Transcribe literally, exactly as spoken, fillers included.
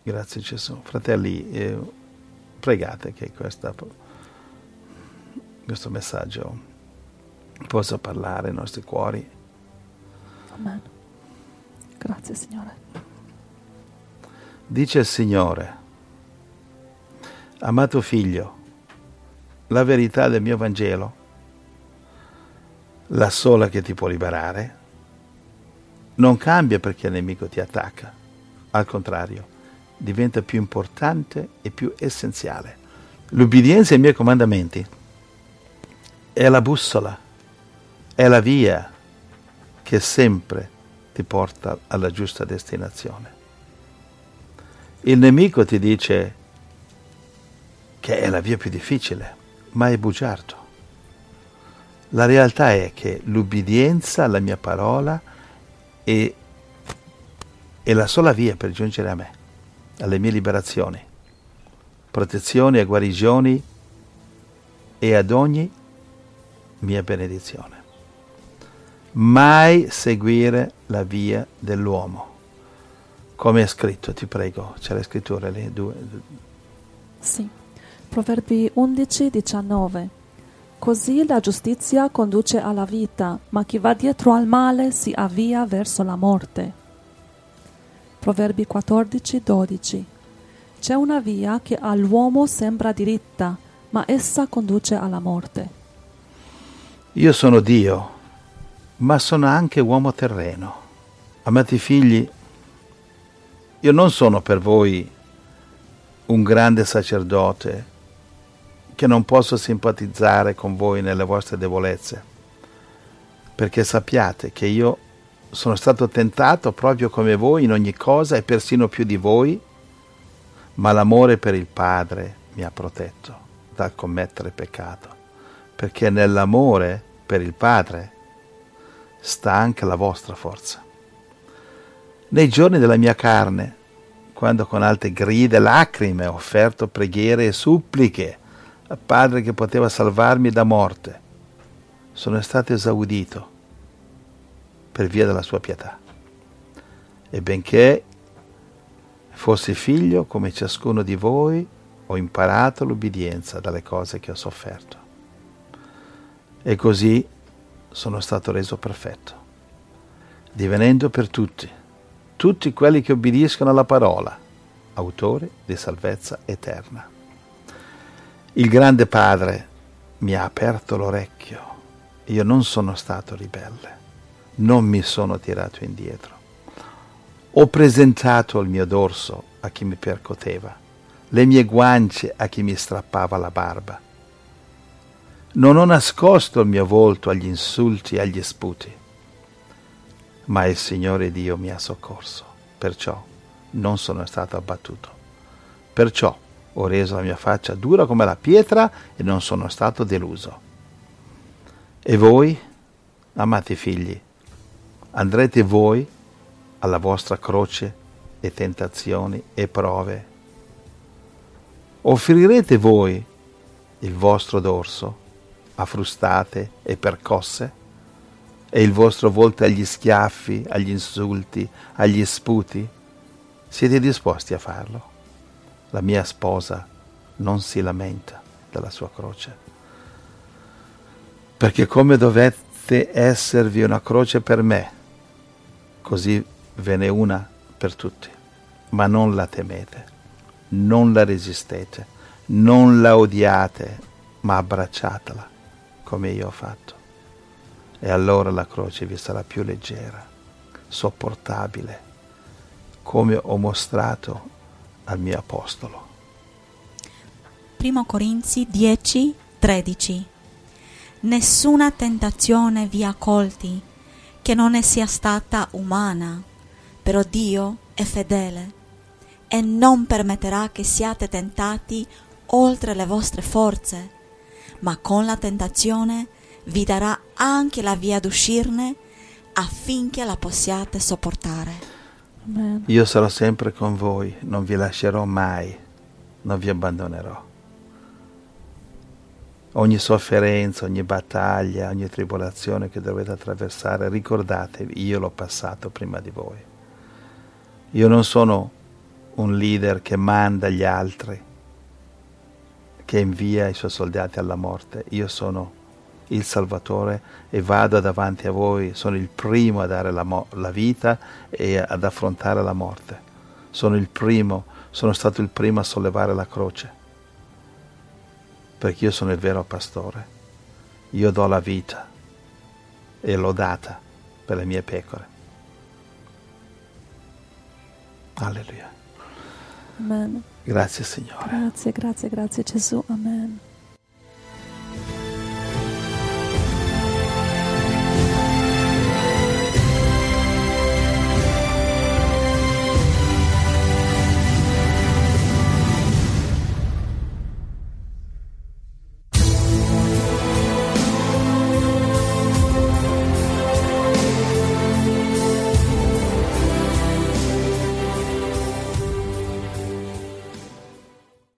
Grazie Gesù. Fratelli, eh, pregate che questa, questo messaggio possa parlare ai nostri cuori. Amen. Grazie Signore. Dice il Signore: amato figlio, la verità del mio Vangelo, la sola che ti può liberare, non cambia perché il nemico ti attacca. Al contrario, diventa più importante e più essenziale. L'ubbidienza ai miei comandamenti è la bussola, è la via che sempre ti porta alla giusta destinazione. Il nemico ti dice che è la via più difficile, ma è bugiardo. La realtà è che l'ubbidienza alla mia parola è, è la sola via per giungere a me, alle mie liberazioni, protezioni e guarigioni e ad ogni mia benedizione. Mai seguire la via dell'uomo. Come è scritto, ti prego, c'è la scrittura lì? Due. Sì, Proverbi undici diciannove. Così la giustizia conduce alla vita, ma chi va dietro al male si avvia verso la morte. Proverbi quattordici dodici. C'è una via che all'uomo sembra diritta, ma essa conduce alla morte. Io sono Dio, ma sono anche uomo terreno. Amati figli, io non sono per voi un grande sacerdote che non posso simpatizzare con voi nelle vostre debolezze, perché sappiate che io sono stato tentato proprio come voi in ogni cosa e persino più di voi, ma l'amore per il Padre mi ha protetto dal commettere peccato, perché nell'amore per il Padre sta anche la vostra forza. Nei giorni della mia carne, quando con alte grida e lacrime ho offerto preghiere e suppliche al Padre che poteva salvarmi da morte, sono stato esaudito per via della sua pietà. E benché fossi figlio come ciascuno di voi, ho imparato l'ubbidienza dalle cose che ho sofferto. E così sono stato reso perfetto, divenendo per tutti, tutti quelli che obbediscono alla parola, autore di salvezza eterna. Il grande Padre mi ha aperto l'orecchio, io non sono stato ribelle, non mi sono tirato indietro. Ho presentato il mio dorso a chi mi percoteva, le mie guance a chi mi strappava la barba. Non ho nascosto il mio volto agli insulti e agli sputi, ma il Signore Dio mi ha soccorso, perciò non sono stato abbattuto. Perciò ho reso la mia faccia dura come la pietra e non sono stato deluso. E voi, amati figli, andrete voi alla vostra croce e tentazioni e prove? Offrirete voi il vostro dorso a frustate e percosse e il vostro volto agli schiaffi, agli insulti, agli sputi? Siete disposti a farlo? La mia sposa non si lamenta della sua croce, perché come dovette esservi una croce per me, così ve n'è una per tutti. Ma non la temete, non la resistete, non la odiate, ma abbracciatela come io ho fatto. E allora la croce vi sarà più leggera, sopportabile, come ho mostrato al mio apostolo. Primo Corinzi dieci tredici. Nessuna tentazione vi ha colti che non ne sia stata umana, però Dio è fedele e non permetterà che siate tentati oltre le vostre forze, ma con la tentazione vi darà anche la via d'uscirne affinché la possiate sopportare. Amen. Io sarò sempre con voi, non vi lascerò mai, non vi abbandonerò. Ogni sofferenza, ogni battaglia, ogni tribolazione che dovete attraversare, ricordatevi, io l'ho passato prima di voi. Io non sono un leader che manda gli altri, che invia i suoi soldati alla morte. Io sono il Salvatore e vado davanti a voi, sono il primo a dare la, mo- la vita e ad affrontare la morte. Sono il primo, sono stato il primo a sollevare la croce, perché io sono il vero pastore. Io do la vita e l'ho data per le mie pecore. Alleluia. Amen. Grazie Signore. Grazie, grazie, grazie Gesù. Amen.